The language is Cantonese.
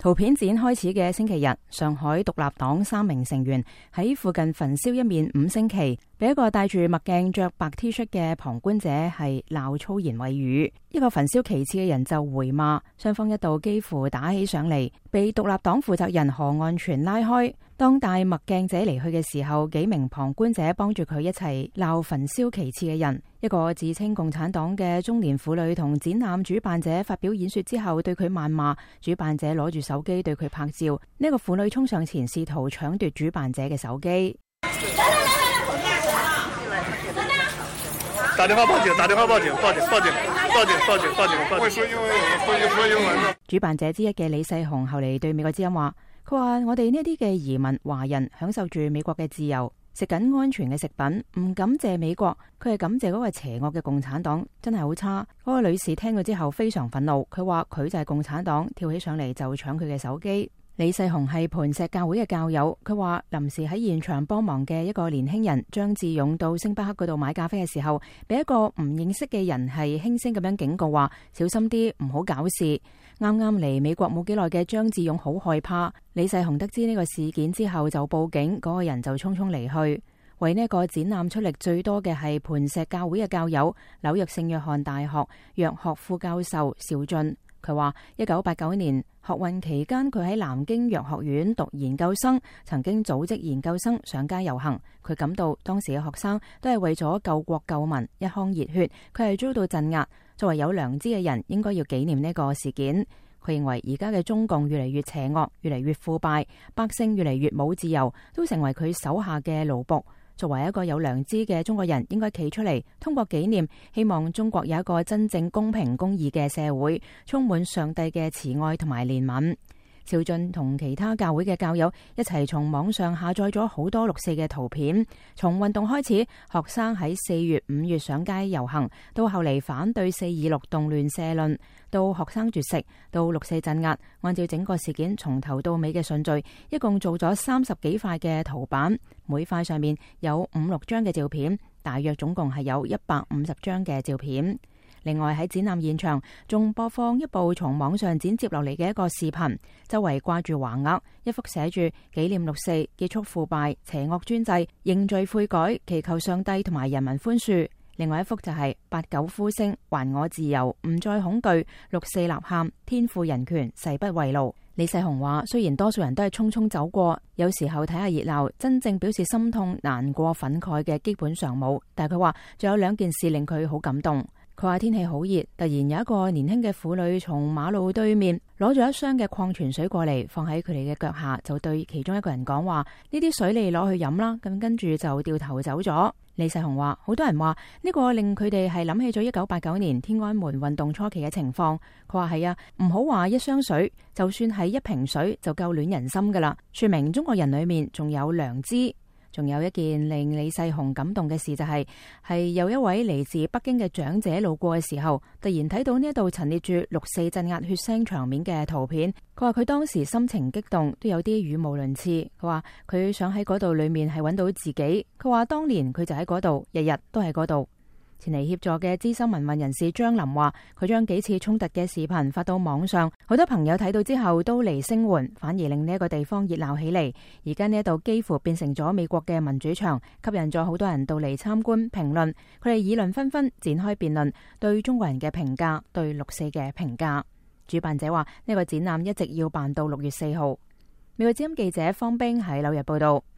圖片展開始嘅星期日，上海獨立黨3名成員喺附近焚燒一面5星旗，俾一個戴住墨鏡、着白 T 恤嘅旁觀者係鬧粗言穢語。一個焚燒旗幟嘅人就回罵，雙方一度幾乎打起上嚟，被獨立黨負責人何岸全拉開。當戴墨鏡者離去嘅時候，幾名旁觀者幫住佢一齊鬧焚燒旗幟嘅人。一個自稱共產黨嘅中年婦女同展覽主辦者發表演說之後，對佢謾罵，主辦者攞住手機對佢拍照。呢個婦女衝上前試圖搶奪主辦者嘅手機。 打電話報警！打電話報警！報警！報警！報警！報警！報警！會說英文，會說英文。 主辦者之一嘅李世雄後嚟對美國之音話，佢話我哋呢啲嘅移民華人享受住美國嘅自由，食緊安全嘅食品，唔感謝美國，佢係感謝嗰個邪惡嘅共產黨，真係好差。嗰個女士聽到之後非常憤怒，佢話佢就係共產黨，跳起上嚟就搶佢嘅手機。李世雄係磐石教會嘅教友，佢話臨時喺現場幫忙嘅一個年輕人張志勇到星巴克嗰度買咖啡嘅時候，俾一個唔認識嘅人係輕聲咁樣警告話小心啲，唔好搞事。啱啱嚟美國冇幾耐嘅張志勇好害怕。李世雄得知呢個事件之後就報警，嗰個人就匆匆離去。為呢個展覽出力最多嘅係磐石教會嘅教友，紐約聖約翰大學藥學副教授邵俊。佢話1989年學運期間，佢喺南京藥學院讀研究生，曾經組織研究生上街遊行。佢感到當時嘅學生都係為咗救國救民，一腔熱血。佢係遭到鎮壓，作為有良知嘅人，應該要紀念呢個事件。佢認為而家嘅中共越嚟越邪惡，越嚟越腐敗，百姓越嚟越冇自由，都成為佢手下嘅奴僕。作為一個有良知嘅中國人，應該企出嚟，通過紀念，希望中國有一個真正公平公義嘅社會，充滿上帝嘅慈愛同埋憐憫。邵俊同其他教會嘅教友一齊從網上下載咗好多6·4嘅圖片。從運動開始，學生喺4月、5月上街遊行，到後嚟反對4·26動亂社論，到學生絕食，到6·4鎮壓。按照整個事件從頭到尾嘅順序，一共做咗30幾塊嘅圖板，每塊上面有5、6張嘅照片，大約總共係有150張嘅照片。另外喺展覽現場仲播放一部從網上剪接落嚟嘅一個視頻，周圍掛住橫額，一幅寫住紀念6·4，結束腐敗、邪惡專制，認罪悔改，祈求上帝同埋人民寬恕。另外一幅就係89呼聲，還我自由，唔再恐懼，6·4吶喊，天賦人權，誓不為奴。李世雄話，雖然多數人都係匆匆走過，有時候睇下熱鬧，真正表示心痛、難過、憤慨嘅基本上冇，但係佢話仲有2件事令佢好感動。佢話天氣好熱，突然有一個年輕嘅婦女從馬路對面攞咗一箱嘅礦泉水過嚟，放喺佢哋嘅腳下，就對其中一個人講話：呢啲水你攞去飲啦。咁跟住就掉頭走咗。李世雄話，好多人話呢個令佢哋係諗起咗1989年天安門運動初期嘅情況。佢話係啊，唔好話一箱水，就算係一瓶水就夠暖人心噶啦，說明中國人裏面仲有良知。仲有一件令李世雄感動嘅事就係有一位嚟自北京嘅長者路過嘅時候，突然睇到呢一度陳列住6·4鎮壓血腥場面嘅圖片。佢話佢當時心情激動，都有啲語無倫次。佢話佢想喺嗰度裏面係揾到自己。佢話當年佢就喺嗰度，日日都喺嗰度。前嚟協助嘅資深民運人士張林話，佢將幾次衝突嘅視頻發到網上，好多朋友睇到之後都嚟聲援，反而令呢一個地方熱鬧起嚟。而家呢一度幾乎變成咗美國嘅民主牆，吸引咗好多人到嚟參觀評論。佢哋議論紛紛，展開辯論，對中國人嘅評價，對6·4嘅評價。主辦者話呢個展覽一直要辦到6月4號。美國之音記者方冰喺紐約報道。